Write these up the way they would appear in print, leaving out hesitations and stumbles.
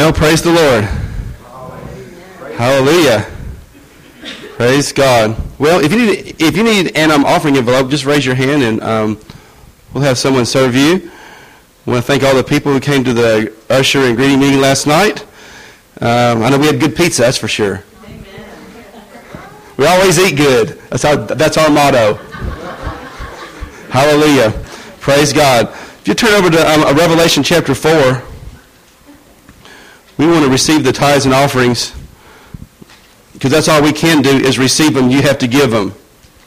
Well, praise the Lord. Hallelujah. Praise God. Well, if you need an offering envelope, just raise your hand and we'll have someone serve you. I want to thank all the people who came to the usher and greeting meeting last night. I know we had good pizza, that's for sure. Amen. We always eat good. That's our motto. Hallelujah. Praise God. If you turn over to Revelation chapter 4, we want to receive the tithes and offerings because that's all we can do is receive them. You have to give them.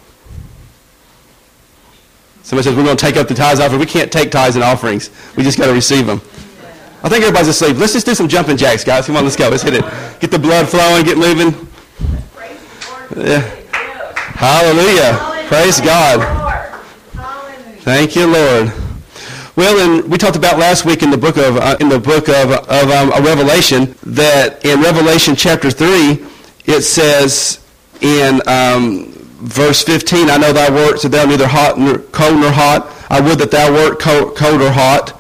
Somebody says, we're going to take up the tithes and offerings. We can't take tithes and offerings. We just got to receive them. I think everybody's asleep. Let's just do some jumping jacks, guys. Come on, let's go. Let's hit it. Get the blood flowing, get moving. Yeah. Hallelujah. Praise God. Thank you, Lord. Well, and we talked about last week in the book of Revelation that in Revelation chapter 3 it says in verse 15, I know thy works that thou art neither hot nor cold nor hot. I would that thou wert cold or hot.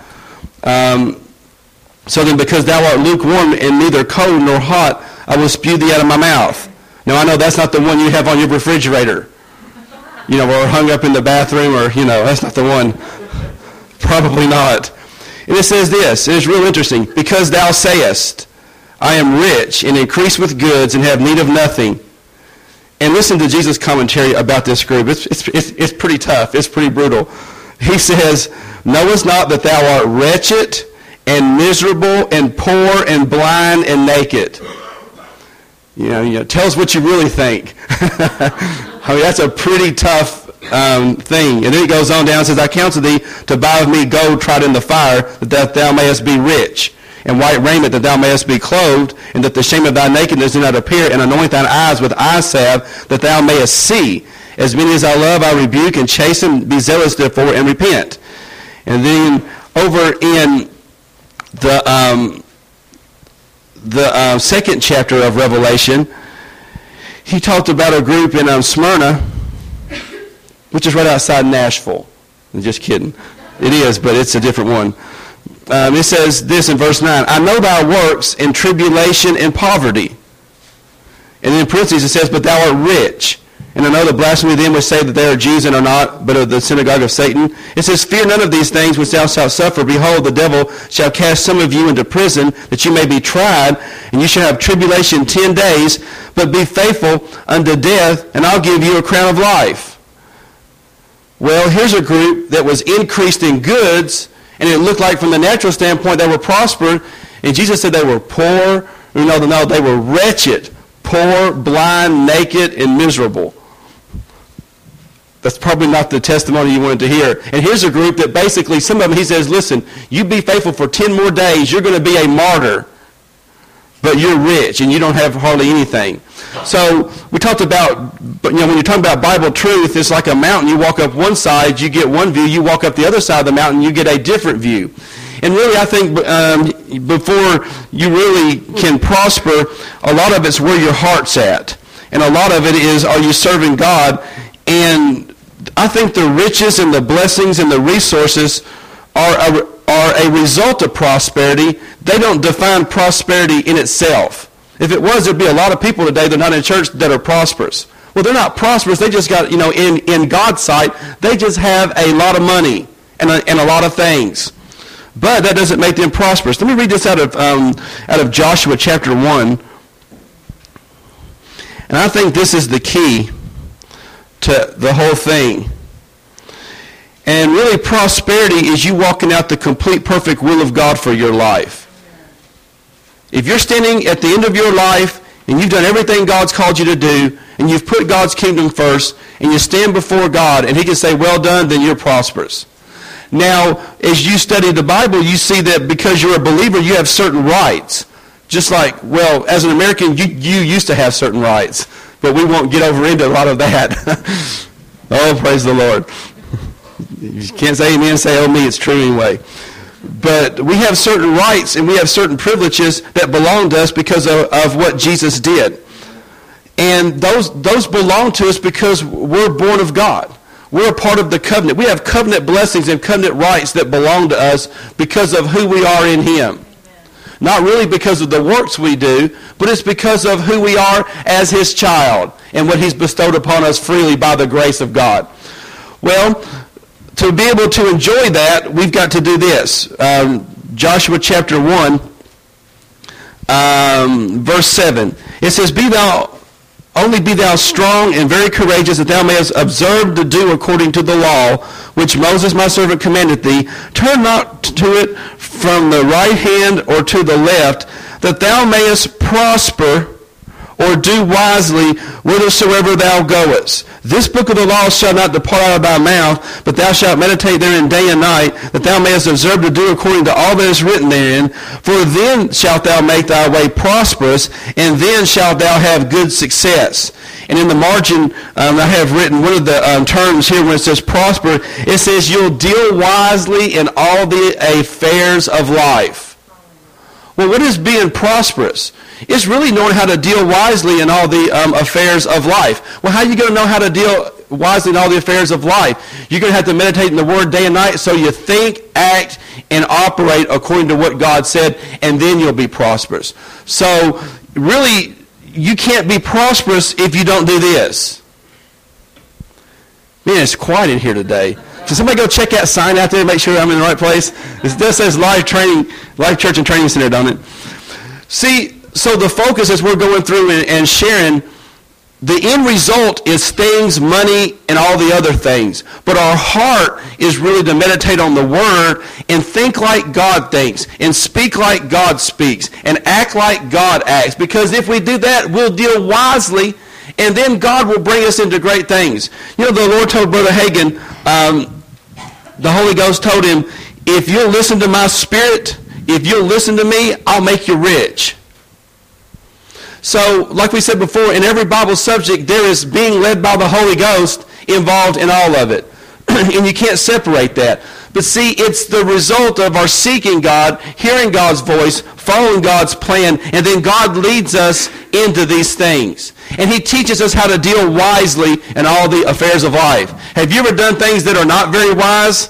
So then, because thou art lukewarm and neither cold nor hot, I will spew thee out of my mouth. Now I know that's not the one you have on your refrigerator, or hung up in the bathroom, or that's not the one. Probably not. And it says this, and it's real interesting. Because thou sayest, I am rich and increase with goods and have need of nothing. And listen to Jesus' commentary about this group. It's pretty tough. It's pretty brutal. He says, knowest not that thou art wretched and miserable and poor and blind and naked? Tell us what you really think. I mean, that's a pretty tough thing. And then he goes on down and says, I counsel thee to buy of me gold tried in the fire, that thou mayest be rich, and white raiment, that thou mayest be clothed, and that the shame of thy nakedness do not appear, and anoint thine eyes with eye salve, that thou mayest see. As many as I love, I rebuke and chasten. Be zealous, therefore, and repent. And then over in the second chapter of Revelation, he talked about a group in Smyrna, which is right outside Nashville. I'm just kidding. It is, but it's a different one. It says this in verse 9, I know thy works in tribulation and poverty. And in parentheses it says, but thou art rich. And I know the blasphemy of them which say that they are Jews and are not, but of the synagogue of Satan. It says, fear none of these things which thou shalt suffer. Behold, the devil shall cast some of you into prison, that you may be tried, and you shall have tribulation 10 days. But be faithful unto death, and I'll give you a crown of life. Well, here's a group that was increased in goods, and it looked like from the natural standpoint they were prospered, and Jesus said they were poor. No, they were wretched, poor, blind, naked, and miserable. That's probably not the testimony you wanted to hear. And here's a group that basically, some of them, he says, listen, you be faithful for 10 more days, you're going to be a martyr, but you're rich, and you don't have hardly anything. So we talked about, when you're talking about Bible truth, it's like a mountain. You walk up one side, you get one view. You walk up the other side of the mountain, you get a different view. And really, I think before you really can prosper, a lot of it's where your heart's at. And a lot of it is, are you serving God? And I think the riches and the blessings and the resources are a result of prosperity. They don't define prosperity in itself. If it was, there'd be a lot of people today that are not in church that are prosperous. Well, they're not prosperous. They just got, in God's sight, they just have a lot of money and a lot of things. But that doesn't make them prosperous. Let me read this out of Joshua chapter 1. And I think this is the key to the whole thing. And really, prosperity is you walking out the complete, perfect will of God for your life. If you're standing at the end of your life and you've done everything God's called you to do, and you've put God's kingdom first, and you stand before God, and he can say, well done, then you're prosperous. Now, as you study the Bible, you see that because you're a believer, you have certain rights. Just like, well, as an American, you used to have certain rights, but we won't get over into a lot of that. Oh, praise the Lord. You can't say amen, say, oh me, it's true anyway. But we have certain rights and we have certain privileges that belong to us because of what Jesus did. And those belong to us because we're born of God. We're a part of the covenant. We have covenant blessings and covenant rights that belong to us because of who we are in him. Not really because of the works we do, but it's because of who we are as his child and what he's bestowed upon us freely by the grace of God. Well, to be able to enjoy that, we've got to do this. Joshua chapter 1, verse 7. It says, be thou strong and very courageous, that thou mayest observe to do according to the law, which Moses my servant commanded thee. Turn not to it from the right hand or to the left, that thou mayest prosper or do wisely whithersoever thou goest. This book of the law shall not depart out of thy mouth, but thou shalt meditate therein day and night, that thou mayest observe to do according to all that is written therein. For then shalt thou make thy way prosperous, and then shalt thou have good success. And in the margin, I have written one of the terms here when it says prosper. It says you'll deal wisely in all the affairs of life. Well, what is being prosperous? It's really knowing how to deal wisely in all the affairs of life. Well, how are you going to know how to deal wisely in all the affairs of life? You're going to have to meditate in the Word day and night so you think, act, and operate according to what God said, and then you'll be prosperous. So, really, you can't be prosperous if you don't do this. Man, it's quiet in here today. Can somebody go check that sign out there and make sure I'm in the right place? This says Life Church and Training Center, don't it? See, so the focus as we're going through and sharing, the end result is things, money, and all the other things. But our heart is really to meditate on the Word and think like God thinks and speak like God speaks and act like God acts. Because if we do that, we'll deal wisely, and then God will bring us into great things. You know, the Lord told Brother Hagin, the Holy Ghost told him, if you'll listen to my Spirit, if you'll listen to me, I'll make you rich. So, like we said before, in every Bible subject, there is being led by the Holy Ghost involved in all of it. And you can't separate that. But see, it's the result of our seeking God, hearing God's voice, following God's plan, and then God leads us into these things. And he teaches us how to deal wisely in all the affairs of life. Have you ever done things that are not very wise?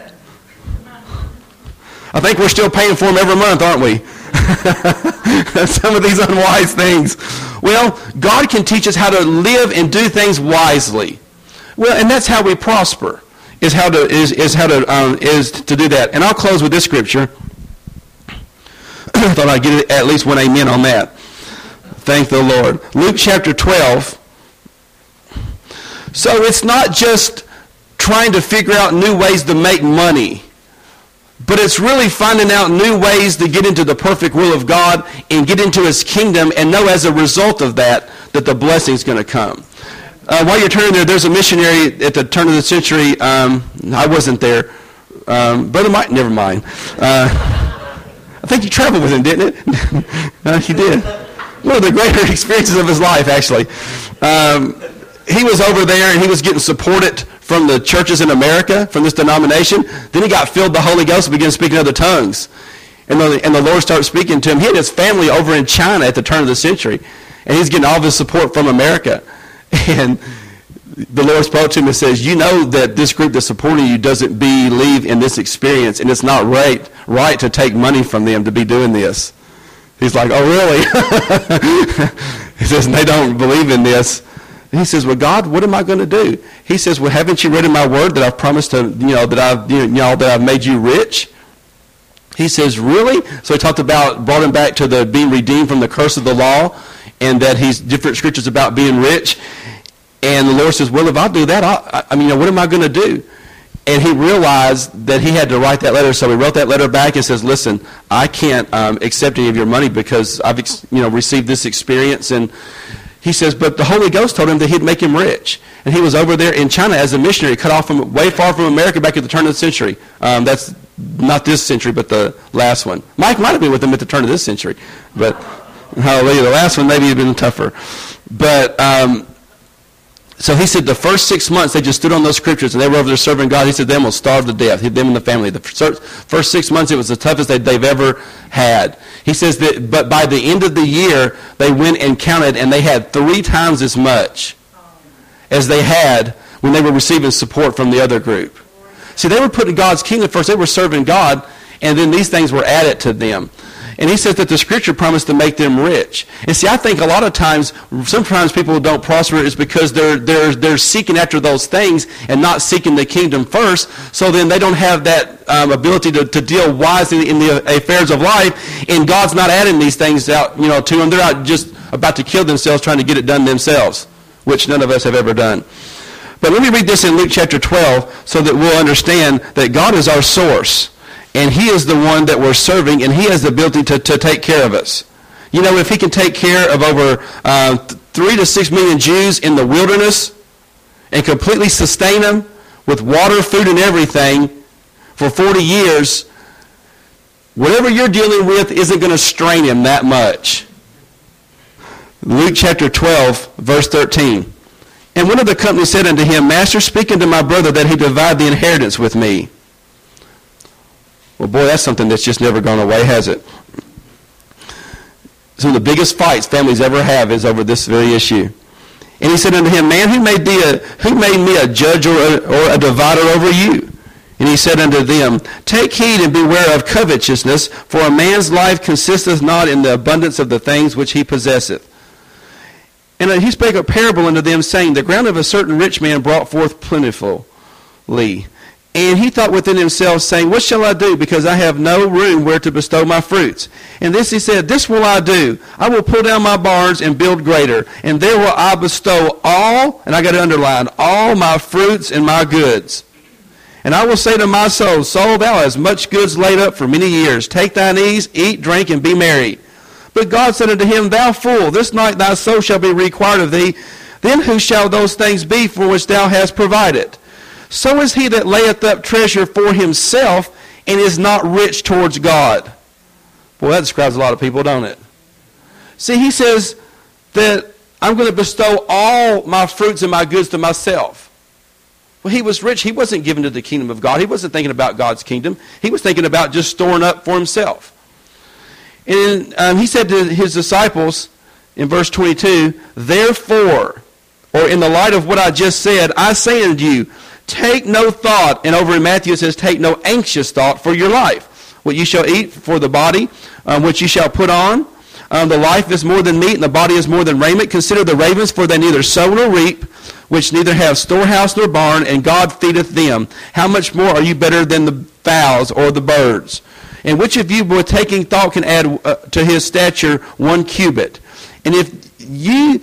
I think we're still paying for them every month, aren't we? Some of these unwise things. Well, God can teach us how to live and do things wisely. Well, and that's how we prosper. Is to do that. And I'll close with this scripture. I thought I'd get at least one amen on that. Thank the Lord. Luke chapter 12. So it's not just trying to figure out new ways to make money, but it's really finding out new ways to get into the perfect will of God and get into his kingdom and know as a result of that the blessing is going to come. While you're turning there, there's a missionary at the turn of the century. I wasn't there. Brother Mike, never mind. I think you traveled with him, didn't it? He did. One of the greater experiences of his life, actually. He was over there, and he was getting supported from the churches in America, from this denomination. Then he got filled with the Holy Ghost and began speaking other tongues. And the Lord started speaking to him. He had his family over in China at the turn of the century, and he's getting all of his support from America. And the Lord spoke to him and says, you know that this group that's supporting you doesn't believe in this experience, and it's not right to take money from them to be doing this. He's like, oh, really? He says, they don't believe in this. And he says, well, God, what am I going to do? He says, well, haven't you read in my word that I've promised to, that I've made you rich? He says, really? So he brought him back to the being redeemed from the curse of the law, and that he's different scriptures about being rich. And the Lord says, well, if I do that, what am I going to do? And he realized that he had to write that letter. So he wrote that letter back and says, listen, I can't accept any of your money because I've received this experience. And he says, but the Holy Ghost told him that he'd make him rich. And he was over there in China as a missionary, cut off from way far from America back at the turn of the century. That's not this century, but the last one. Mike might have been with him at the turn of this century. But hallelujah, the last one maybe had been tougher. But so he said the first 6 months they just stood on those scriptures and they were over there serving God. He said them will starve to death, them and the family. The first 6 months it was the toughest they've ever had. He says that, but by the end of the year they went and counted and they had 3 times as much as they had when they were receiving support from the other group. See, they were putting God's kingdom first. They were serving God, and then these things were added to them. And he says that the Scripture promised to make them rich. And see, I think a lot of times, sometimes people don't prosper is because they're seeking after those things and not seeking the kingdom first. So then they don't have that ability to deal wisely in the affairs of life. And God's not adding these things out, to them. They're out just about to kill themselves trying to get it done themselves, which none of us have ever done. But let me read this in Luke chapter 12 so that we'll understand that God is our source. And he is the one that we're serving, and he has the ability to take care of us. If he can take care of over 3 to 6 million Jews in the wilderness and completely sustain them with water, food, and everything for 40 years, whatever you're dealing with isn't going to strain him that much. Luke chapter 12, verse 13. And one of the company said unto him, Master, speak unto my brother that he divide the inheritance with me. Well, boy, that's something that's just never gone away, has it? Some of the biggest fights families ever have is over this very issue. And he said unto him, Man, who made me a judge or a divider over you? And he said unto them, Take heed and beware of covetousness, for a man's life consisteth not in the abundance of the things which he possesseth. And he spake a parable unto them, saying, The ground of a certain rich man brought forth plentifully. And he thought within himself, saying, What shall I do, because I have no room where to bestow my fruits? And this he said, This will I do. I will pull down my barns and build greater, and there will I bestow all, and I got to underline, all my fruits and my goods. And I will say to my soul, Soul, thou hast much goods laid up for many years. Take thine ease, eat, drink, and be merry. But God said unto him, Thou fool, this night thy soul shall be required of thee. Then who shall those things be for which thou hast provided? So is he that layeth up treasure for himself and is not rich towards God. Boy, that describes a lot of people, don't it? See, he says that I'm going to bestow all my fruits and my goods to myself. Well, he was rich. He wasn't given to the kingdom of God. He wasn't thinking about God's kingdom. He was thinking about just storing up for himself. And he said to his disciples in verse 22, Therefore, or in the light of what I just said, I say unto you, take no thought, and over in Matthew it says, take no anxious thought for your life. What you shall eat for the body, which you shall put on. The life is more than meat, and the body is more than raiment. Consider the ravens, for they neither sow nor reap, which neither have storehouse nor barn, and God feedeth them. How much more are you better than the fowls or the birds? And which of you, by taking thought, can add to his stature 1 cubit? And if ye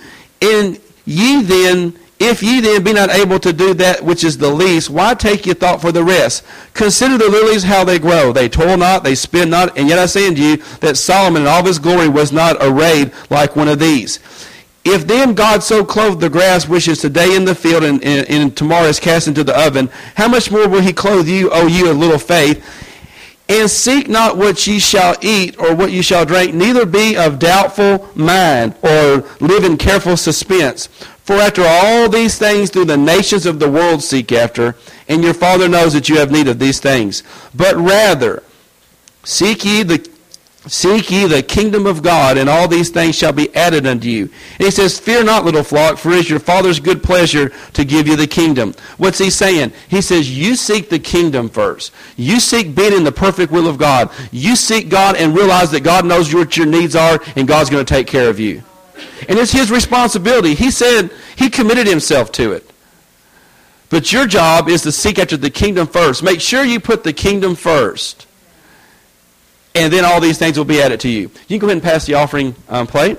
then be not able to do that which is the least, why take ye thought for the rest? Consider the lilies how they grow. They toil not, they spin not, and yet I say unto you that Solomon in all his glory was not arrayed like one of these. If then God so clothe the grass which is today in the field and tomorrow is cast into the oven, how much more will he clothe you, O you of little faith? And seek not what ye shall eat or what ye shall drink, neither be of doubtful mind or live in careful suspense. For after all these things do the nations of the world seek after, and your Father knows that you have need of these things. But rather, seek ye the kingdom of God, and all these things shall be added unto you. And he says, Fear not, little flock, for it is your Father's good pleasure to give you the kingdom. What's he saying? He says, you seek the kingdom first. You seek being in the perfect will of God. You seek God and realize that God knows what your needs are, and God's going to take care of you. And it's his responsibility. He said he committed himself to it. But your job is to seek after the kingdom first. Make sure you put the kingdom first. And then all these things will be added to you. You can go ahead and pass the offering plate.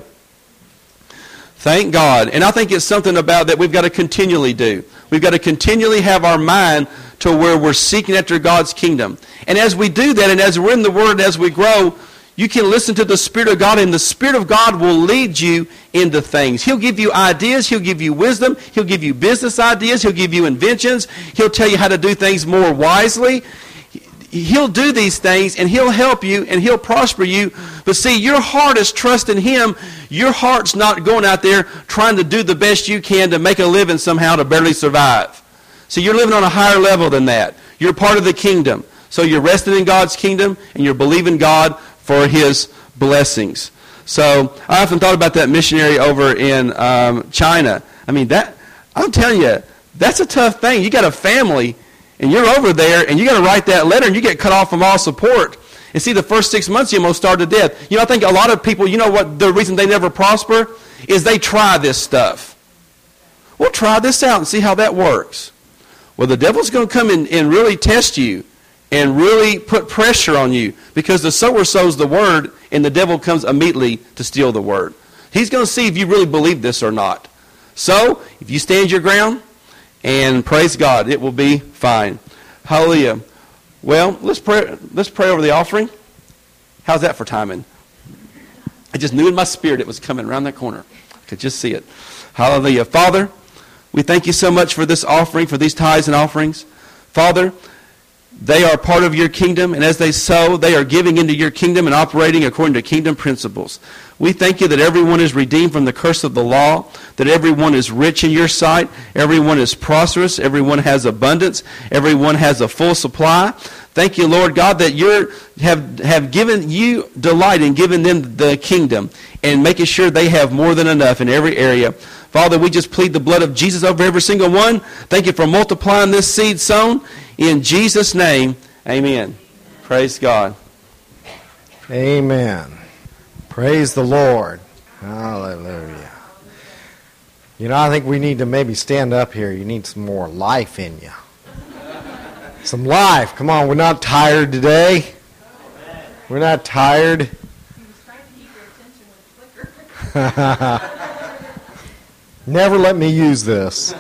Thank God. And I think it's something about that we've got to continually do. We've got to continually have our mind to where we're seeking after God's kingdom. And as we do that, and as we're in the Word, as we grow, you can listen to the Spirit of God, and the Spirit of God will lead you into things. He'll give you ideas. He'll give you wisdom. He'll give you business ideas. He'll give you inventions. He'll tell you how to do things more wisely. He'll do these things, and he'll help you, and he'll prosper you. But see, your heart is trusting him. Your heart's not going out there trying to do the best you can to make a living somehow to barely survive. See, you're living on a higher level than that. You're part of the kingdom. So you're resting in God's kingdom, and you're believing God for his blessings. So I often thought about that missionary over in China. I mean, I'm telling you, that's a tough thing. You got a family, and you're over there, and you got to write that letter, and you get cut off from all support. And see, the first 6 months, you almost starve to death. I think a lot of people, what the reason they never prosper is they try this stuff. We'll try this out and see how that works. Well, the devil's going to come in and really test you and really put pressure on you, because the sower sows the word and the devil comes immediately to steal the word. He's going to see if you really believe this or not. So, if you stand your ground and praise God, it will be fine. Hallelujah. Well, let's pray over the offering. How's that for timing? I just knew in my spirit it was coming around that corner. I could just see it. Hallelujah. Father, we thank you so much for this offering, for these tithes and offerings. Father, they are part of your kingdom, and as they sow, they are giving into your kingdom and operating according to kingdom principles. We thank you that everyone is redeemed from the curse of the law, that everyone is rich in your sight, everyone is prosperous, everyone has abundance, everyone has a full supply. Thank you, Lord God, that you have given you delight in giving them the kingdom and making sure they have more than enough in every area. Father, we just plead the blood of Jesus over every single one. Thank you for multiplying this seed sown. In Jesus' name, amen. Praise God. Amen. Praise the Lord. Hallelujah. I think we need to maybe stand up here. You need some more life in you. Some life. Come on, we're not tired today. We're not tired. He was trying to keep your attention with the flicker. Never let me use this.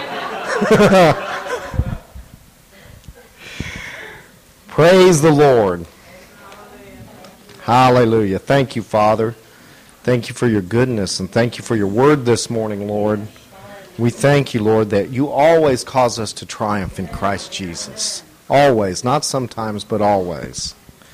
Praise the Lord. Hallelujah. Thank you, Father. Thank you for your goodness, and thank you for your word this morning, Lord. We thank you, Lord, that you always cause us to triumph in Christ Jesus. Always. Not sometimes, but always.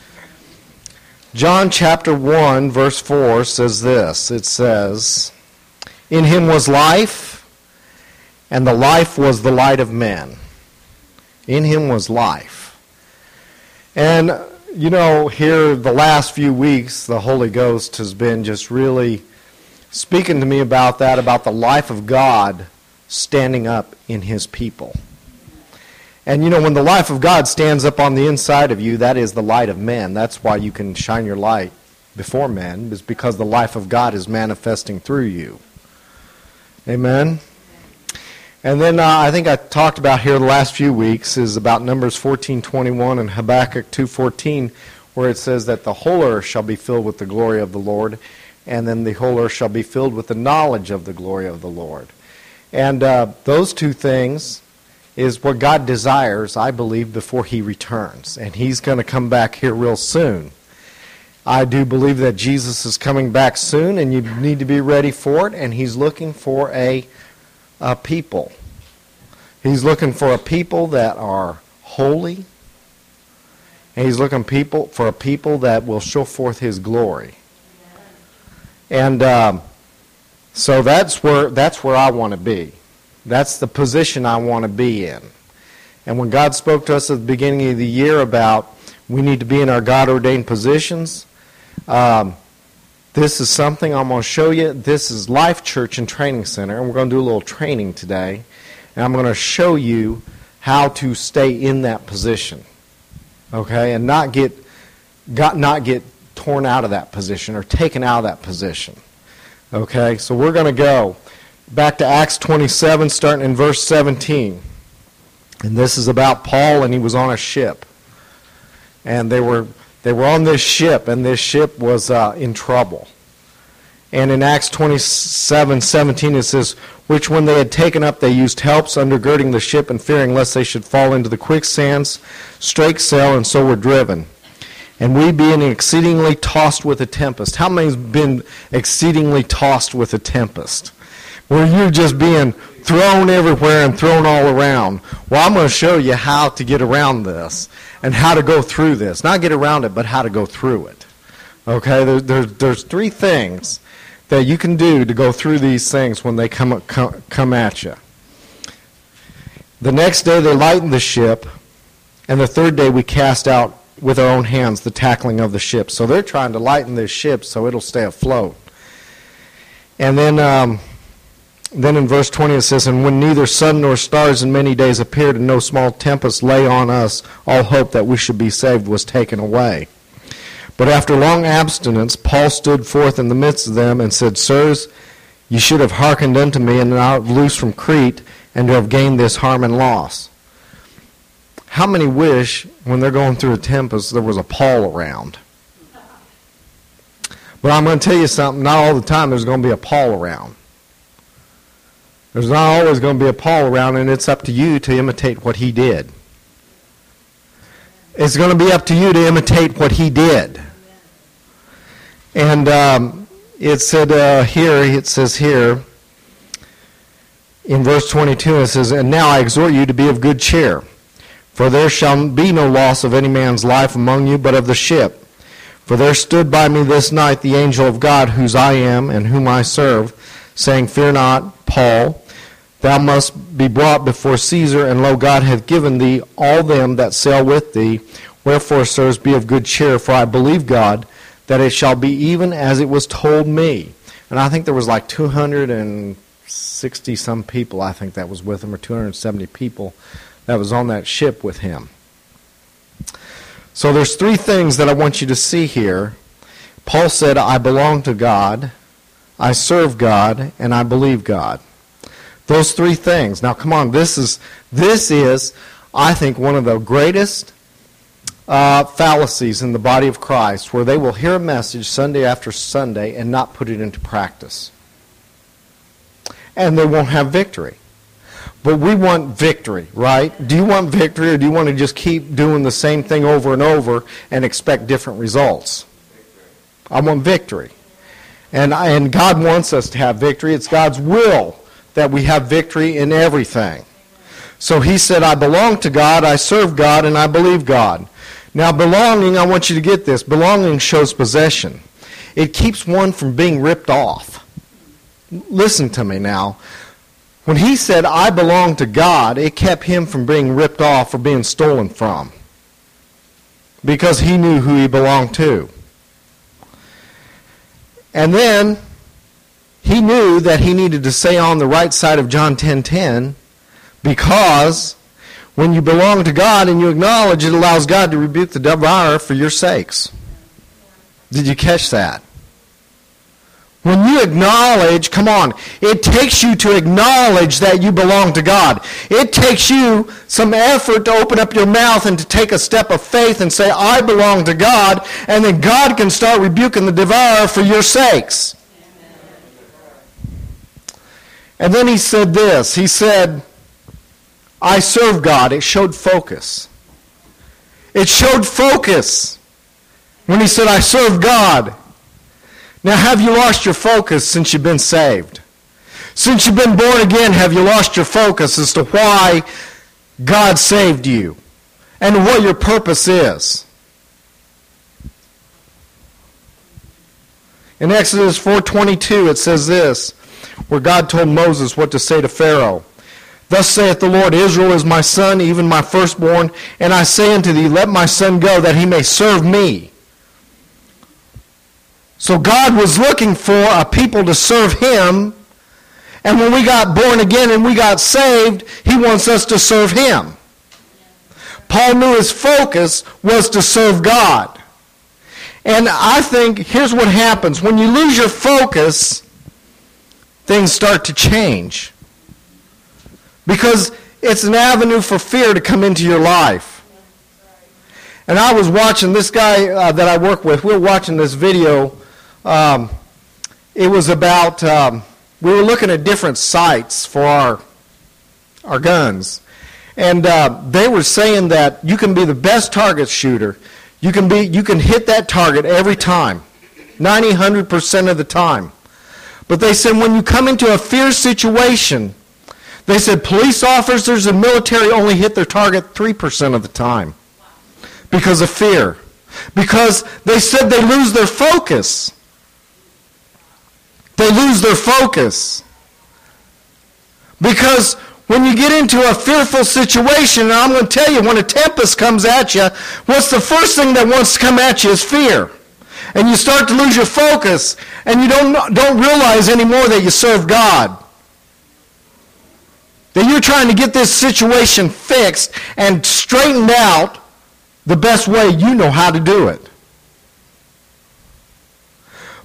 John chapter 1, verse 4 says this. It says, "In him was life, and the life was the light of men." In him was life. And, here the last few weeks, the Holy Ghost has been just really speaking to me about that, about the life of God standing up in his people. And, when the life of God stands up on the inside of you, that is the light of men. That's why you can shine your light before men, is because the life of God is manifesting through you. Amen? And then I think I talked about here the last few weeks is about Numbers 14:21 and Habakkuk 2:14, where it says that the whole earth shall be filled with the glory of the Lord, and then the whole earth shall be filled with the knowledge of the glory of the Lord. And those two things is what God desires, I believe, before he returns. And he's going to come back here real soon. I do believe that Jesus is coming back soon, and you need to be ready for it, and he's looking for a people. He's looking for a people that are holy, and he's looking for a people that will show forth his glory. And so that's where I want to be. That's the position I want to be in. And when God spoke to us at the beginning of the year about we need to be in our God-ordained positions, this is something I'm going to show you. This is Life Church and Training Center, and we're going to do a little training today. And I'm going to show you how to stay in that position, okay, and not get torn out of that position or taken out of that position, okay. So we're going to go back to Acts 27, starting in verse 17, and this is about Paul, and he was on a ship, and they were on this ship, and this ship was in trouble. And in Acts 27:17 it says, "Which when they had taken up, they used helps, undergirding the ship, and fearing lest they should fall into the quicksands, strake sail, and so were driven. And we being exceedingly tossed with a tempest." How many has been exceedingly tossed with a tempest? Where you're just being thrown everywhere and thrown all around. Well, I'm going to show you how to get around this and how to go through this. Not get around it, but how to go through it. Okay, there's three things that you can do to go through these things when they come at you. The next day they lightened the ship, and the third day we cast out with our own hands the tackling of the ship. So they're trying to lighten this ship so it'll stay afloat. And then in verse 20 it says, "And when neither sun nor stars in many days appeared, and no small tempest lay on us, all hope that we should be saved was taken away." But after long abstinence, Paul stood forth in the midst of them and said, Sirs, ye should have hearkened unto me, and not have loosed from Crete, and to have gained this harm and loss. How many wish, when they're going through a tempest, there was a Paul around? But I'm going to tell you something, not all the time there's going to be a Paul around. There's not always going to be a Paul around, and it's up to you to imitate what he did. It's going to be up to you to imitate what he did. And it says here, in verse 22, it says, And now I exhort you to be of good cheer, for there shall be no loss of any man's life among you, but of the ship. For there stood by me this night the angel of God, whose I am and whom I serve, saying, Fear not, Paul, thou must be brought before Caesar, and lo, God hath given thee all them that sail with thee. Wherefore, sirs, be of good cheer, for I believe God, that it shall be even as it was told me. And I think there was like 260-some people, I think that was with him, or 270 people that was on that ship with him. So there's three things that I want you to see here. Paul said, I belong to God, I serve God, and I believe God. Those three things. Now, come on, this is, I think, one of the greatest fallacies in the body of Christ, where they will hear a message Sunday after Sunday and not put it into practice. And they won't have victory. But we want victory, right? Do you want victory, or do you want to just keep doing the same thing over and over and expect different results? I want victory. And God wants us to have victory. It's God's will that we have victory in everything. So he said, I belong to God, I serve God, and I believe God. Now belonging, I want you to get this, belonging shows possession. It keeps one from being ripped off. Listen to me now. When he said, I belong to God, it kept him from being ripped off or being stolen from, because he knew who he belonged to. And then he knew that he needed to stay on the right side of John 10:10, because when you belong to God and you acknowledge, it allows God to rebuke the devourer for your sakes. Did you catch that? When you acknowledge, come on, it takes you to acknowledge that you belong to God. It takes you some effort to open up your mouth and to take a step of faith and say, I belong to God, and then God can start rebuking the devourer for your sakes. And then he said this, he said, I serve God. It showed focus. It showed focus when he said, I serve God. Now, have you lost your focus since you've been saved? Since you've been born again, have you lost your focus as to why God saved you and what your purpose is? In Exodus 4:22, it says this, where God told Moses what to say to Pharaoh. Thus saith the Lord, Israel is my son, even my firstborn, and I say unto thee, let my son go, that he may serve me. So God was looking for a people to serve him, and when we got born again and we got saved, he wants us to serve him. Paul knew his focus was to serve God. And I think here's what happens. When you lose your focus, things start to change. Because it's an avenue for fear to come into your life. And I was watching this guy that I work with. We were watching this video. It was about, we were looking at different sights for our guns. And they were saying that you can be the best target shooter. You can hit that target every time, 90-100% of the time. But they said when you come into a fear situation, they said police officers and military only hit their target 3% of the time because of fear. Because they said they lose their focus. They lose their focus. Because when you get into a fearful situation, and I'm going to tell you, when a tempest comes at you, what's the first thing that wants to come at you is fear. And you start to lose your focus, and you don't realize anymore that you serve God. That you're trying to get this situation fixed and straightened out the best way you know how to do it.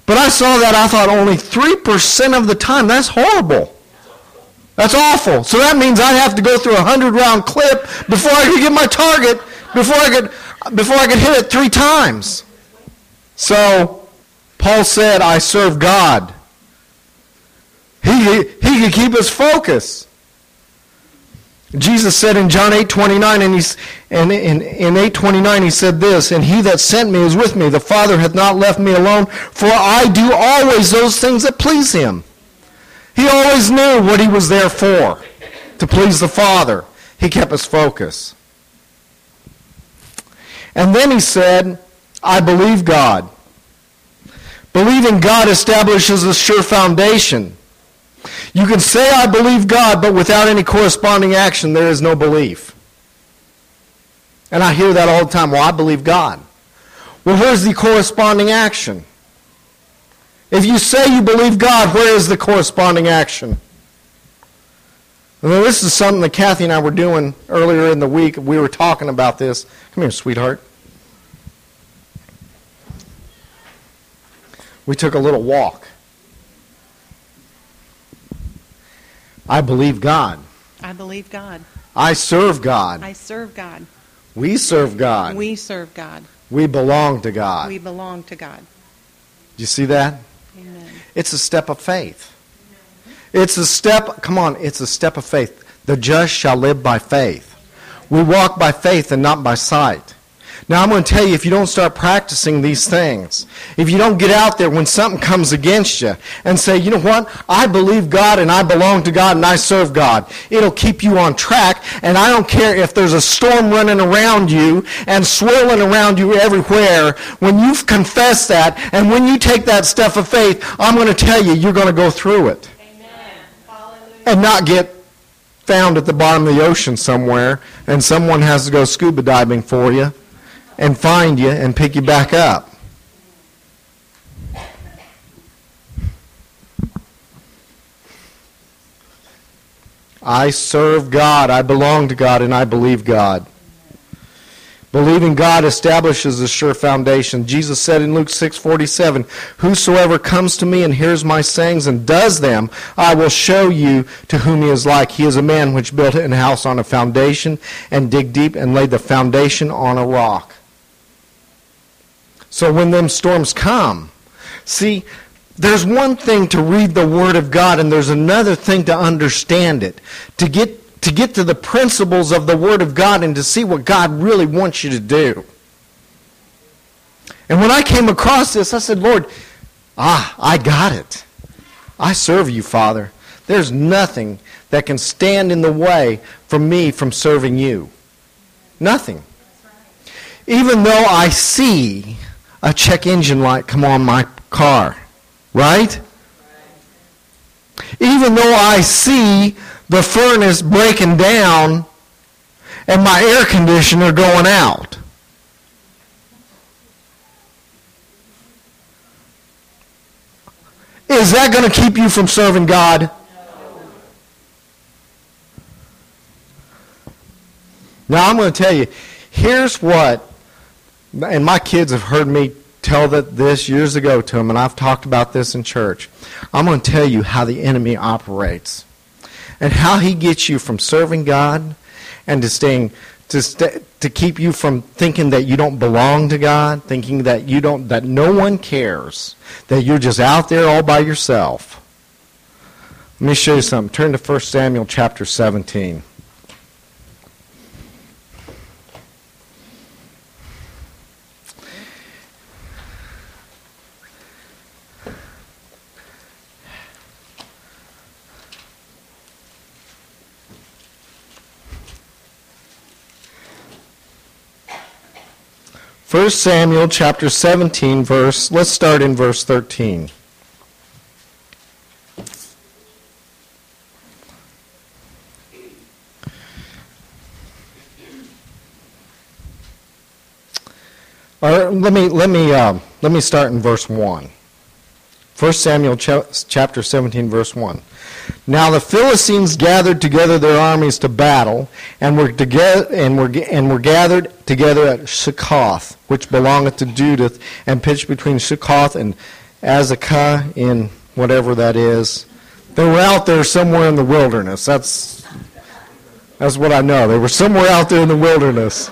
But I saw that, I thought only 3% of the time. That's horrible. That's awful. So that means I'd have to go through a 100-round clip before I could get my target, before I could hit it 3 times. So Paul said, I serve God. He could keep us focused. Jesus said in John 8:29, and in 8:29 he said this, and he that sent me is with me. The Father hath not left me alone, for I do always those things that please him. He always knew what he was there for, to please the Father. He kept us focused. And then he said, I believe God. Believing God establishes a sure foundation. You can say, I believe God, but without any corresponding action, there is no belief. And I hear that all the time. Well, I believe God. Well, where's the corresponding action? If you say you believe God, where is the corresponding action? Well, this is something that Kathy and I were doing earlier in the week. We were talking about this. Come here, sweetheart. We took a little walk. I believe God. I believe God. I serve God. I serve God. We serve God. We serve God. We belong to God. We belong to God. Do you see that? Amen. It's a step of faith. It's a step, come on, it's a step of faith. The just shall live by faith. We walk by faith and not by sight. Now I'm going to tell you, if you don't start practicing these things, if you don't get out there when something comes against you and say, you know what, I believe God and I belong to God and I serve God, it'll keep you on track, and I don't care if there's a storm running around you and swirling around you everywhere. When you've confessed that and when you take that step of faith, I'm going to tell you, you're going to go through it. Amen. And not get found at the bottom of the ocean somewhere and someone has to go scuba diving for you and find you and pick you back up. I serve God, I belong to God, and I believe God. Believing God establishes a sure foundation. Jesus said in Luke 6:47, whosoever comes to me and hears my sayings and does them, I will show you to whom he is like. He is a man which built an house on a foundation and dig deep and laid the foundation on a rock. So when them storms come, see, there's one thing to read the Word of God and there's another thing to understand it. To get to the principles of the Word of God and to see what God really wants you to do. And when I came across this, I said, Lord, I got it. I serve you, Father. There's nothing that can stand in the way for me from serving you. Nothing. Even though I see a check engine light come on my car, right? Even though I see the furnace breaking down and my air conditioner going out. Is that going to keep you from serving God? Now I'm going to tell you, here's what, and my kids have heard me tell this years ago to them, and I've talked about this in church. I'm going to tell you how the enemy operates and how he gets you from serving God and to keep you from thinking that you don't belong to God, thinking that that no one cares, that you're just out there all by yourself. Let me show you something. Turn to 1 Samuel chapter 17. First Samuel chapter 17, let's start in verse 13. Or let me start in verse 1. 1 Samuel chapter 17, verse 1. Now the Philistines gathered together their armies to battle, and were gathered together at Succoth, which belongeth to Judith, and pitched between Succoth and Azekah in whatever that is. They were out there somewhere in the wilderness. That's what I know. They were somewhere out there in the wilderness.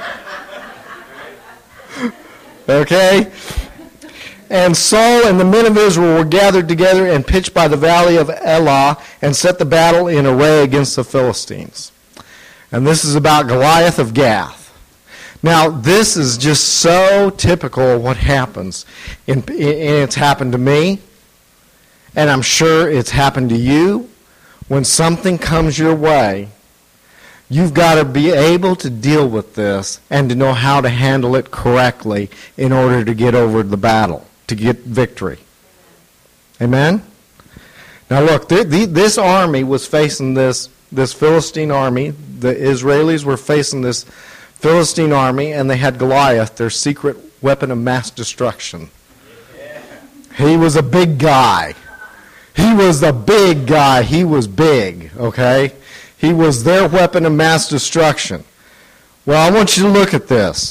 Okay? And Saul and the men of Israel were gathered together and pitched by the valley of Elah and set the battle in array against the Philistines. And this is about Goliath of Gath. Now, this is just so typical of what happens. And it's happened to me, and I'm sure it's happened to you. When something comes your way, you've got to be able to deal with this and to know how to handle it correctly in order to get over the battle, to get victory. Amen? Now look, this army was facing this Philistine army. The Israelis were facing this Philistine army, and they had Goliath, their secret weapon of mass destruction. He was a big guy. He was a big guy. He was big, okay? He was their weapon of mass destruction. Well, I want you to look at this.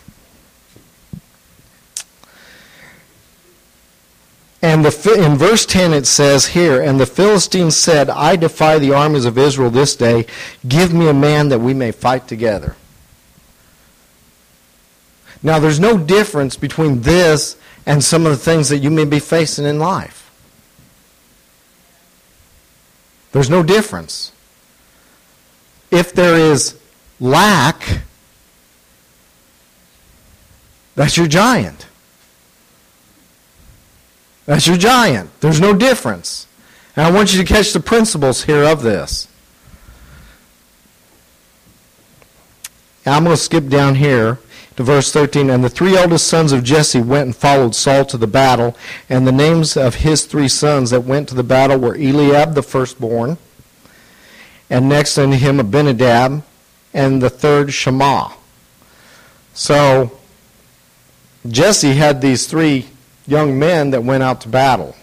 And in verse 10 it says here, "And the Philistines said, I defy the armies of Israel this day. Give me a man that we may fight together." Now, there's no difference between this and some of the things that you may be facing in life. There's no difference. If there is lack, that's your giant. That's your giant. There's no difference. And I want you to catch the principles here of this. Now, I'm going to skip down here to verse 13. "And the 3 eldest sons of Jesse went and followed Saul to the battle. And the names of his 3 sons that went to the battle were Eliab, the firstborn, and next unto him Abinadab, and the third Shammah." So Jesse had these 3 young men that went out to battle.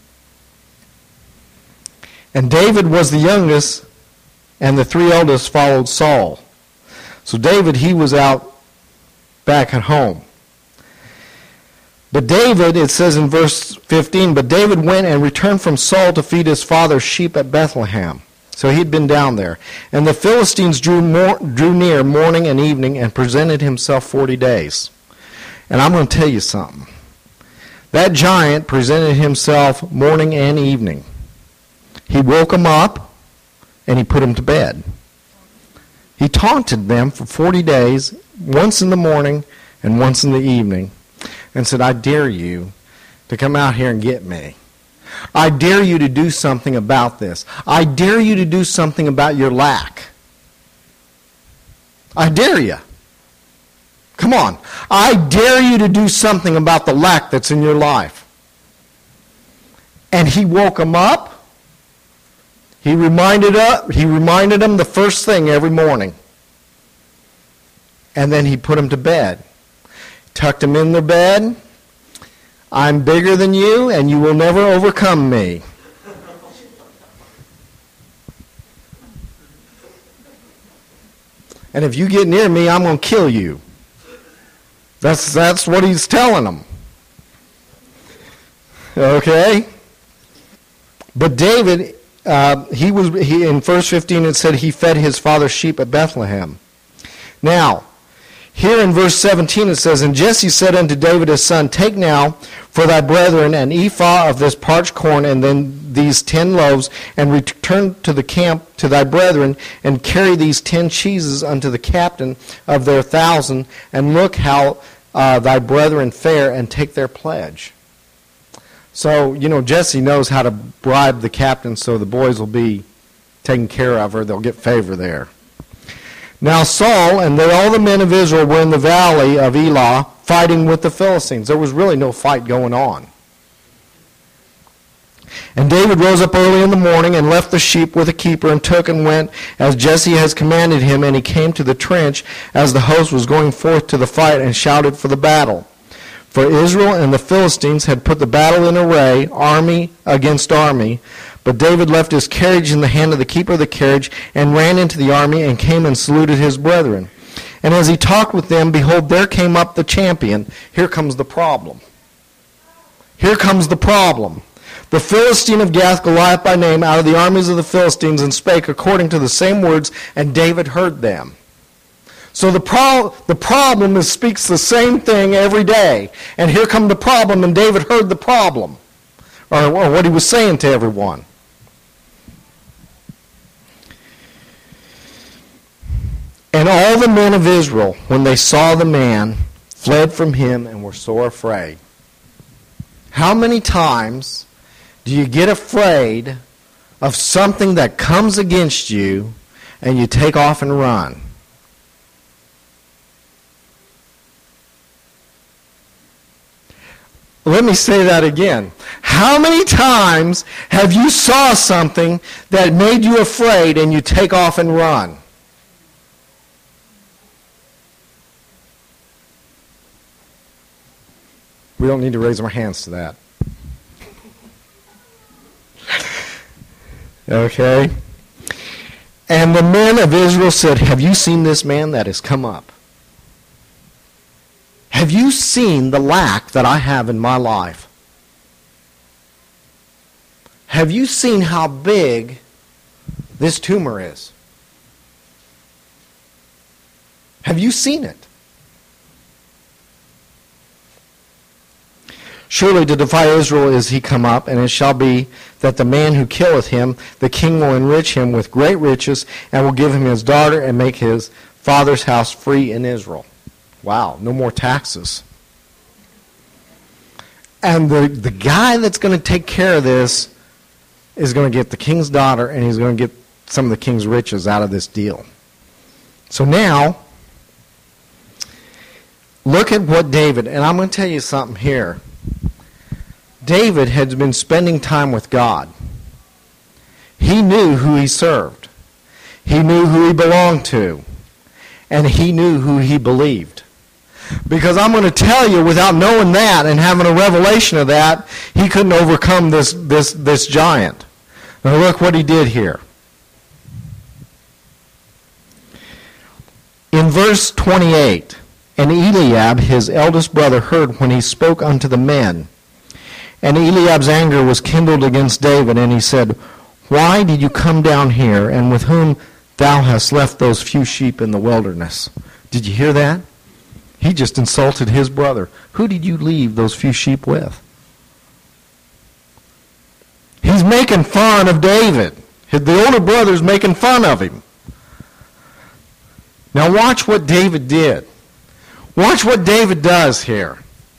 And David was the youngest, and the 3 eldest followed Saul. So David, he was out back at home. But David, it says in verse 15, "But David went and returned from Saul to feed his father's sheep at Bethlehem." So he'd been down there. "And the Philistines drew near morning and evening and presented himself 40 days. And I'm going to tell you something. That giant presented himself morning and evening. He woke them up and he put them to bed. He taunted them for 40 days, once in the morning and once in the evening, and said, "I dare you to come out here and get me. I dare you to do something about this. I dare you to do something about your lack. I dare you. Come on. I dare you to do something about the lack that's in your life." And he woke them up. He reminded them the first thing every morning. And then he put them to bed. Tucked them in their bed. "I'm bigger than you, and you will never overcome me." "And if you get near me, I'm going to kill you." That's what he's telling them. Okay? But David, in verse 15 it said he fed his father's sheep at Bethlehem. Now, here in verse 17 it says, "And Jesse said unto David his son, Take now for thy brethren an ephah of this parched corn, and then these 10 loaves, and return to the camp to thy brethren, and carry these 10 cheeses unto the captain of their 1,000, and look how thy brethren fare, and take their pledge." So, Jesse knows how to bribe the captain so the boys will be taken care of, or they'll get favor there. "Now Saul and all the men of Israel were in the valley of Elah fighting with the Philistines." There was really no fight going on. "And David rose up early in the morning and left the sheep with a keeper, and took and went as Jesse has commanded him. And he came to the trench as the host was going forth to the fight, and shouted for the battle. For Israel and the Philistines had put the battle in array, army against army. But David left his carriage in the hand of the keeper of the carriage, and ran into the army, and came and saluted his brethren. And as he talked with them, behold, there came up the champion." Here comes the problem. Here comes the problem. The Philistine of Gath, Goliath by name, out of the armies of the Philistines, and spake according to the same words, and David heard them. So the problem speaks the same thing every day. And here come the problem, and David heard the problem, or what he was saying to everyone. And all the men of Israel, when they saw the man, fled from him and were sore afraid. How many times do you get afraid of something that comes against you and you take off and run? Let me say that again. How many times have you saw something that made you afraid and you take off and run? We don't need to raise our hands to that. Okay? And the men of Israel said, have you seen this man that has come up? Have you seen the lack that I have in my life? Have you seen how big this tumor is? Have you seen it? Surely to defy Israel is he come up, and it shall be that the man who killeth him, the king will enrich him with great riches, and will give him his daughter, and make his father's house free in Israel. Wow, no more taxes. And the guy that's going to take care of this is going to get the king's daughter, and he's going to get some of the king's riches out of this deal. So now, look at what David, and I'm going to tell you something here. David had been spending time with God. He knew who he served. He knew who he belonged to. And he knew who he believed. Because I'm going to tell you, without knowing that and having a revelation of that, he couldn't overcome this giant. Now look what he did here. In verse 28, and Eliab, his eldest brother, heard when he spoke unto the men. And Eliab's anger was kindled against David, and he said, why did you come down here, and with whom thou hast left those few sheep in the wilderness? Did you hear that? He just insulted his brother. Who did you leave those few sheep with? He's making fun of David. The older brother's making fun of him. Now watch what David did. Watch what David does here.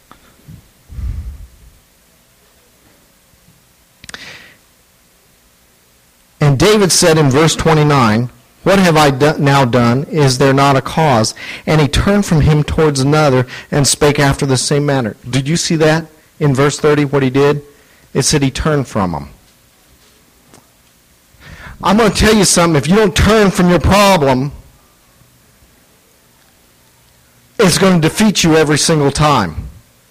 And David said in verse 29, what have I now done? Is there not a cause? And he turned from him towards another and spake after the same manner. Did you see that in verse 30, what he did? It said he turned from him. I'm going to tell you something. If you don't turn from your problem, it's going to defeat you every single time.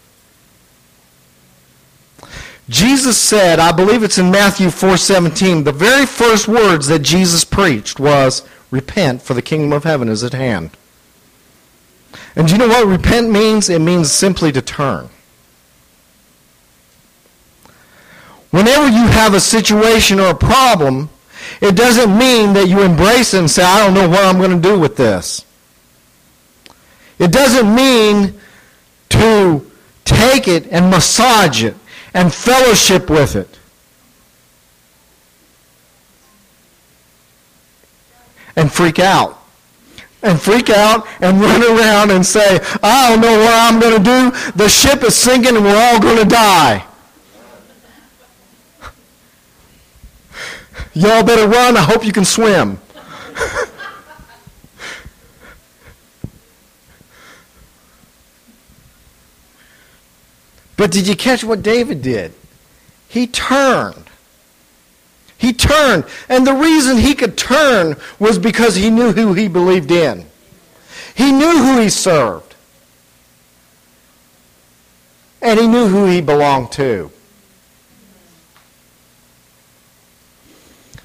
Jesus said, I believe it's in Matthew 4:17, the very first words that Jesus preached was, repent, for the kingdom of heaven is at hand. And do you know what repent means? It means simply to turn. Whenever you have a situation or a problem, it doesn't mean that you embrace it and say, I don't know what I'm going to do with this. It doesn't mean to take it and massage it and fellowship with it. And freak out. And freak out and run around and say, I don't know what I'm going to do. The ship is sinking and we're all going to die. Y'all better run. I hope you can swim. But did you catch what David did? He turned. He turned. And the reason he could turn was because he knew who he believed in. He knew who he served. And he knew who he belonged to.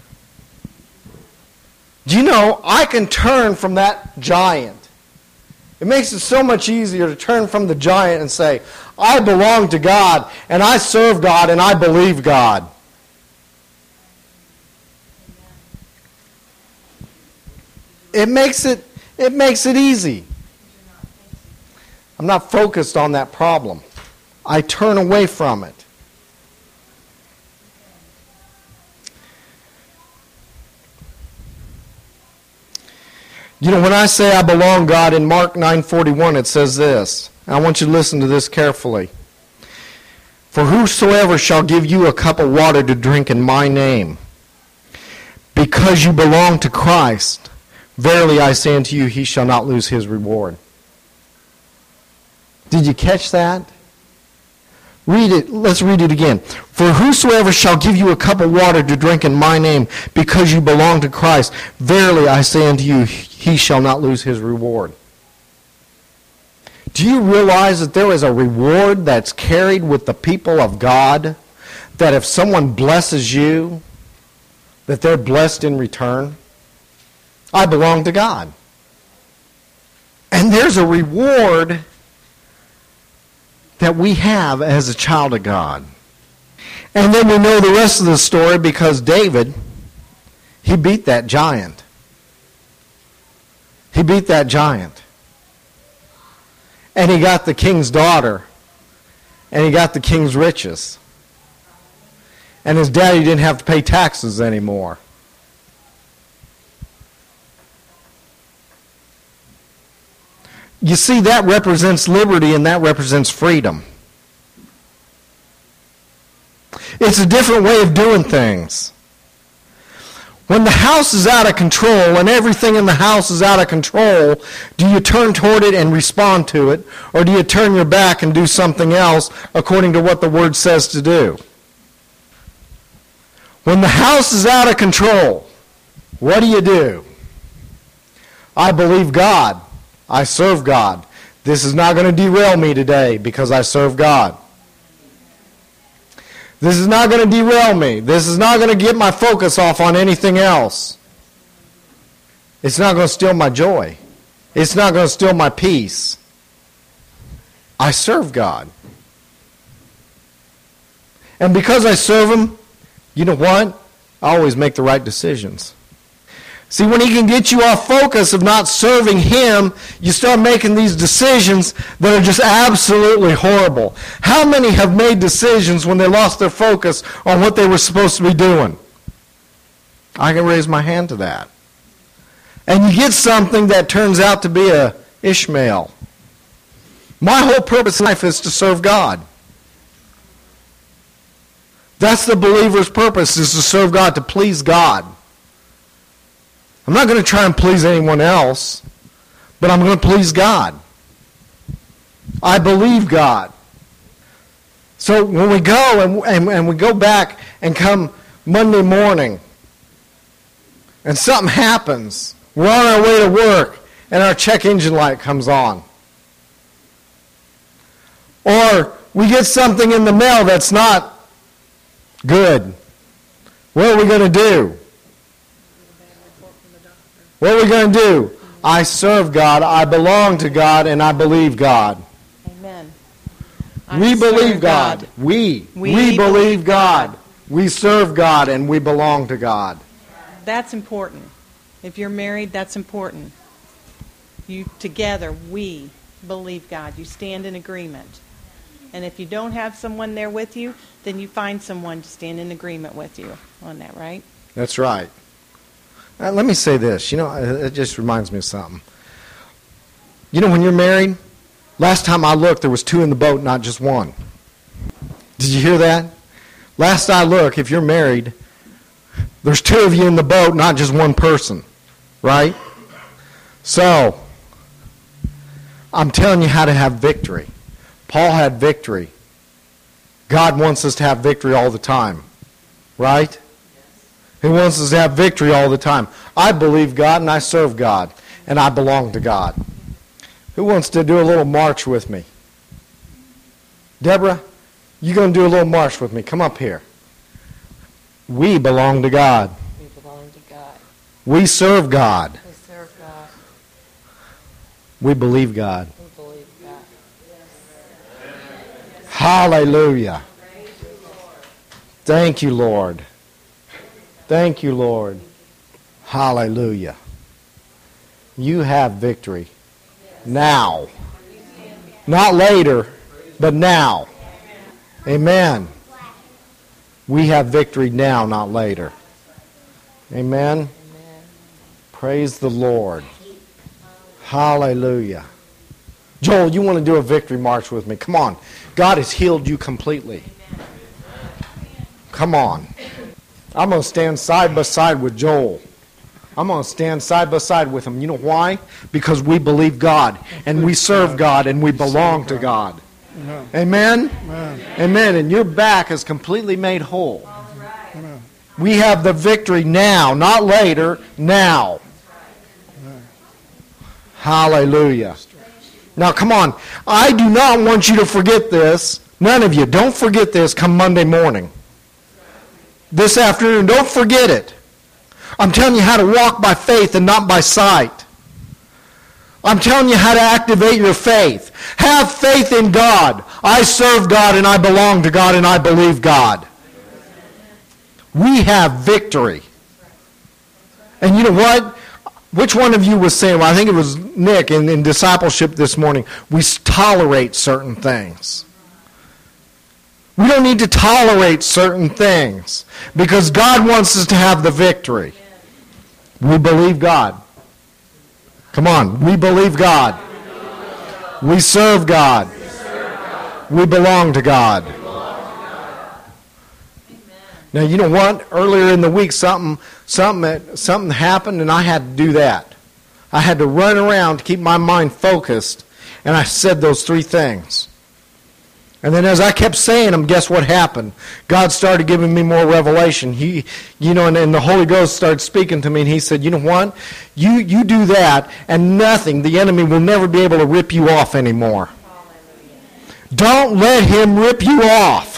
Do you know, I can turn from that giant It makes it so much easier to turn from the giant and say, I belong to God, and I serve God, and I believe God. It makes it easy. I'm not focused on that problem. I turn away from it. You know, when I say I belong God, in Mark 9:41 it says this. I want you to listen to this carefully. For whosoever shall give you a cup of water to drink in my name, because you belong to Christ, verily I say unto you, he shall not lose his reward. Did you catch that? Read it. Let's read it again. For whosoever shall give you a cup of water to drink in my name, because you belong to Christ, verily I say unto you, he shall not lose his reward. Do you realize that there is a reward that's carried with the people of God? That if someone blesses you, that they're blessed in return? I belong to God. And there's a reward that we have as a child of God. And then we know the rest of the story because David, he beat that giant. He beat that giant. And he got the king's daughter. And he got the king's riches. And his daddy didn't have to pay taxes anymore. You see, that represents liberty and that represents freedom. It's a different way of doing things. When the house is out of control and everything in the house is out of control, do you turn toward it and respond to it, or do you turn your back and do something else according to what the Word says to do? When the house is out of control, what do? I believe God. I serve God. This is not going to derail me today because I serve God. This is not going to derail me. This is not going to get my focus off on anything else. It's not going to steal my joy. It's not going to steal my peace. I serve God. And because I serve Him, you know what? I always make the right decisions. See, when He can get you off focus of not serving Him, you start making these decisions that are just absolutely horrible. How many have made decisions when they lost their focus on what they were supposed to be doing? I can raise my hand to that. And you get something that turns out to be a Ishmael. My whole purpose in life is to serve God. That's the believer's purpose, is to serve God, to please God. I'm not going to try and please anyone else, but I'm going to please God. I believe God. So when we go and we go back and come Monday morning and something happens, we're on our way to work and our check engine light comes on. Or we get something in the mail that's not good. What are we going to do? What are we going to do? I serve God, I belong to God, and I believe God. Amen. We believe God. We believe God. We serve God, and we belong to God. That's important. If you're married, that's important. You together, we believe God. You stand in agreement. And if you don't have someone there with you, then you find someone to stand in agreement with you on that, right? That's right. Let me say this. You know, it just reminds me of something. You know, when you're married, last time I looked, there was 2 in the boat, not just 1. Did you hear that? Last I looked, if you're married, there's 2 of you in the boat, not just 1 person. Right? So, I'm telling you how to have victory. Paul had victory. God wants us to have victory all the time. Right? He wants us to have victory all the time. I believe God and I serve God. And I belong to God. Who wants to do a little march with me? Deborah, you're going to do a little march with me. Come up here. We belong to God. We belong to God. We serve God. We serve God. We believe God. We believe God. Hallelujah. Thank you, Lord. Thank you, Lord. Hallelujah. You have victory. Now. Not later, but now. Amen. We have victory now, not later. Amen. Praise the Lord. Hallelujah. Joel, you want to do a victory march with me? Come on. God has healed you completely. Come on. I'm going to stand side by side with Joel. I'm going to stand side by side with him. You know why? Because we believe God, and we serve God, and we belong to God. Amen? Amen. And your back is completely made whole. We have the victory now, not later, now. Hallelujah. Now, come on. I do not want you to forget this. None of you. Don't forget this come Monday morning. This afternoon, don't forget it. I'm telling you how to walk by faith and not by sight. I'm telling you how to activate your faith. Have faith in God. I serve God and I belong to God and I believe God. We have victory. And you know what? Which one of you was saying, well, I think it was Nick in discipleship this morning, we tolerate certain things. We don't need to tolerate certain things because God wants us to have the victory. We believe God. Come on, we believe God. We serve God. We belong to God. Now, you know what? Earlier in the week, something happened, and I had to do that. I had to run around to keep my mind focused, and I said those three things. And then as I kept saying them, guess what happened? God started giving me more revelation. And the Holy Ghost started speaking to me, and he said, you know what? You do that, and nothing, the enemy will never be able to rip you off anymore. Don't let him rip you off.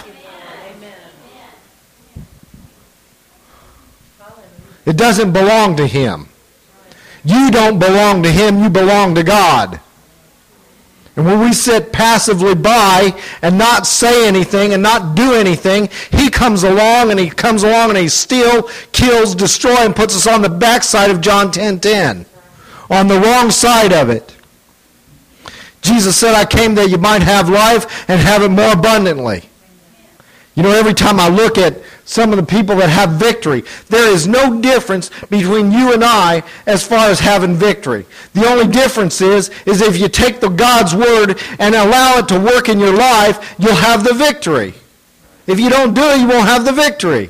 It doesn't belong to him. You don't belong to him, you belong to God. And when we sit passively by and not say anything and not do anything, he comes along and he steals, kills, destroys, and puts us on the backside of John 10:10. On the wrong side of it. Jesus said, I came that you might have life and have it more abundantly. You know, every time I look at some of the people that have victory, there is no difference between you and I as far as having victory. The only difference is if you take the God's word and allow it to work in your life, you'll have the victory. If you don't do it, you won't have the victory.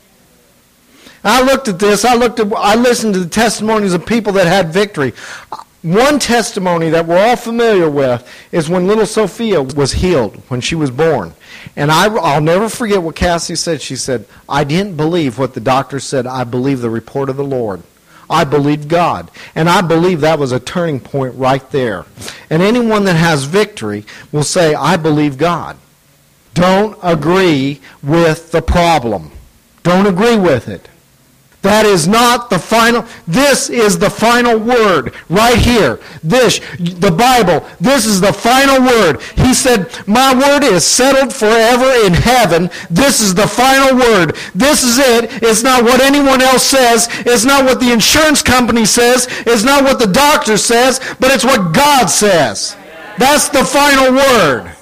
I looked at this. I listened to the testimonies of people that had victory. One testimony that we're all familiar with is when little Sophia was healed when she was born. And I'll never forget what Cassie said. She said, I didn't believe what the doctor said. I believed the report of the Lord. I believed God. And I believe that was a turning point right there. And anyone that has victory will say, I believe God. Don't agree with the problem. Don't agree with it. That is not the final. This is the final word right here. The Bible, this is the final word. He said, my word is settled forever in heaven. This is the final word. This is it. It's not what anyone else says. It's not what the insurance company says. It's not what the doctor says, but it's what God says. That's the final word.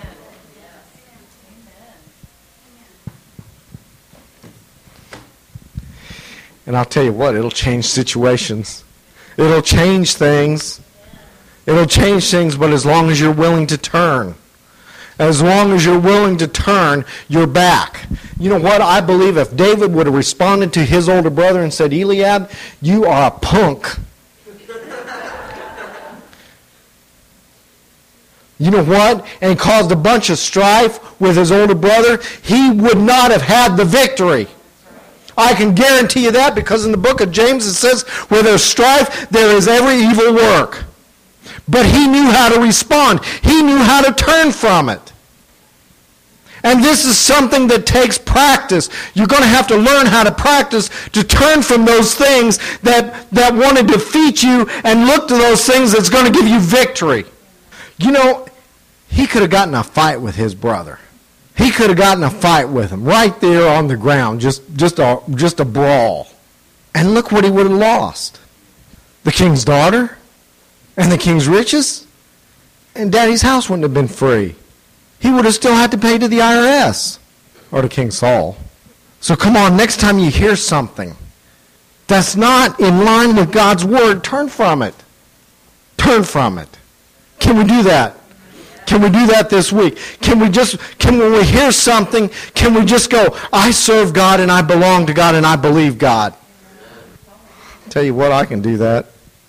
And I'll tell you what, it'll change situations. It'll change things. It'll change things, but as long as you're willing to turn. As long as you're willing to turn your back. You know what? I believe if David would have responded to his older brother and said, Eliab, you are a punk. You know what? And caused a bunch of strife with his older brother, he would not have had the victory. I can guarantee you that because in the book of James it says, where there's strife, there is every evil work. But he knew how to respond. He knew how to turn from it. And this is something that takes practice. You're going to have to learn how to practice to turn from those things that want to defeat you and look to those things that's going to give you victory. You know, he could have gotten a fight with his brother. He could have gotten a fight with him right there on the ground, just a brawl. And look what he would have lost. The king's daughter and the king's riches, and Daddy's house wouldn't have been free. He would have still had to pay to the IRS or to King Saul. So come on, next time you hear something that's not in line with God's word, turn from it. Turn from it. Can we do that? Can we do that this week? Can when we hear something, can we just go, I serve God and I belong to God and I believe God? Tell you what, I can do that.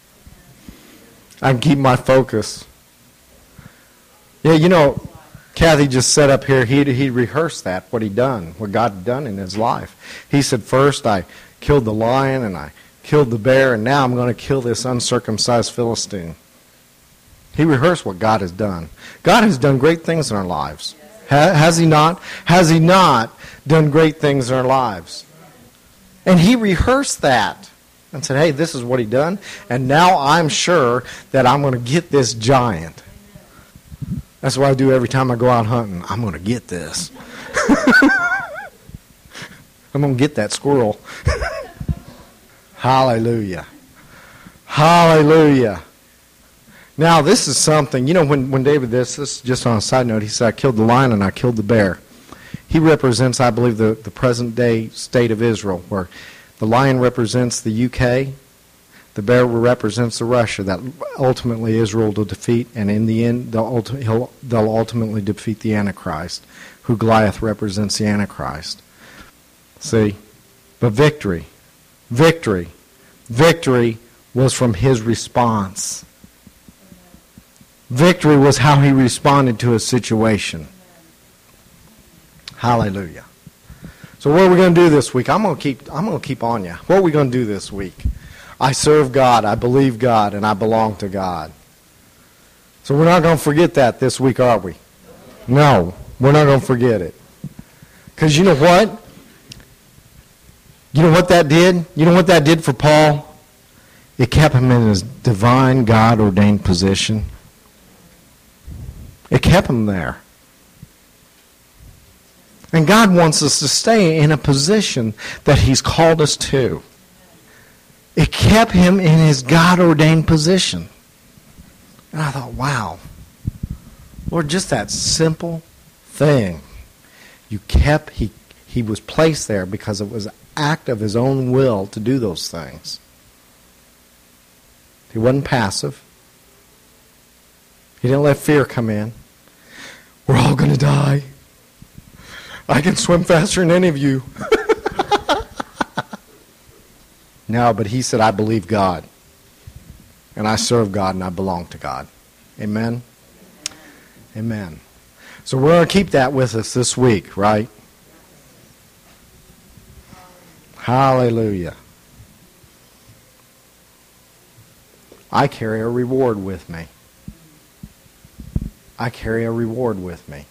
I can keep my focus. Yeah, you know, Kathy just said up here, he rehearsed that, what God had done in his life. He said, first I killed the lion and I killed the bear, and now I'm going to kill this uncircumcised Philistine. He rehearsed what God has done. God has done great things in our lives. Has he not? Has he not done great things in our lives? And he rehearsed that and said, hey, this is what he done, and now I'm sure that I'm going to get this giant. That's what I do every time I go out hunting. I'm going to get this. I'm going to get that squirrel. Hallelujah. Hallelujah. Now, this is something, you know, when David, this is just on a side note, he said, I killed the lion and I killed the bear. He represents, I believe, the present-day state of Israel, where the lion represents the UK, the bear represents the Russia that ultimately Israel will defeat, and in the end, they'll ultimately defeat the Antichrist, who Goliath represents the Antichrist. See? But victory was from his response. Victory was how he responded to a situation. Hallelujah. So what are we going to do this week? I'm going to keep on you. What are we going to do this week? I serve God, I believe God, and I belong to God. So we're not going to forget that this week, are we? No, we're not going to forget it. Because you know what? You know what that did? You know what that did for Paul? It kept him in his divine, God-ordained position. It kept him there. And God wants us to stay in a position that he's called us to. It kept him in his God-ordained position. And I thought, wow. Lord, just that simple thing. He was placed there because it was an act of his own will to do those things. He wasn't passive. He didn't let fear come in. We're all going to die. I can swim faster than any of you. No, but he said, I believe God. And I serve God and I belong to God. Amen? Amen. So we're going to keep that with us this week, right? Hallelujah. I carry a reward with me. I carry a reward with me.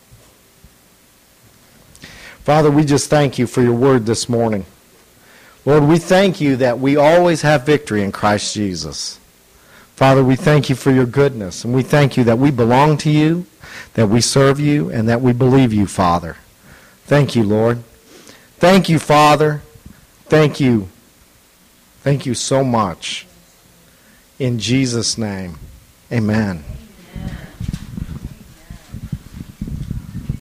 Father, we just thank you for your word this morning. Lord, we thank you that we always have victory in Christ Jesus. Father, we thank you for your goodness, and we thank you that we belong to you, that we serve you, and that we believe you, Father. Thank you, Lord. Thank you, Father. Thank you. Thank you so much. In Jesus' name, amen.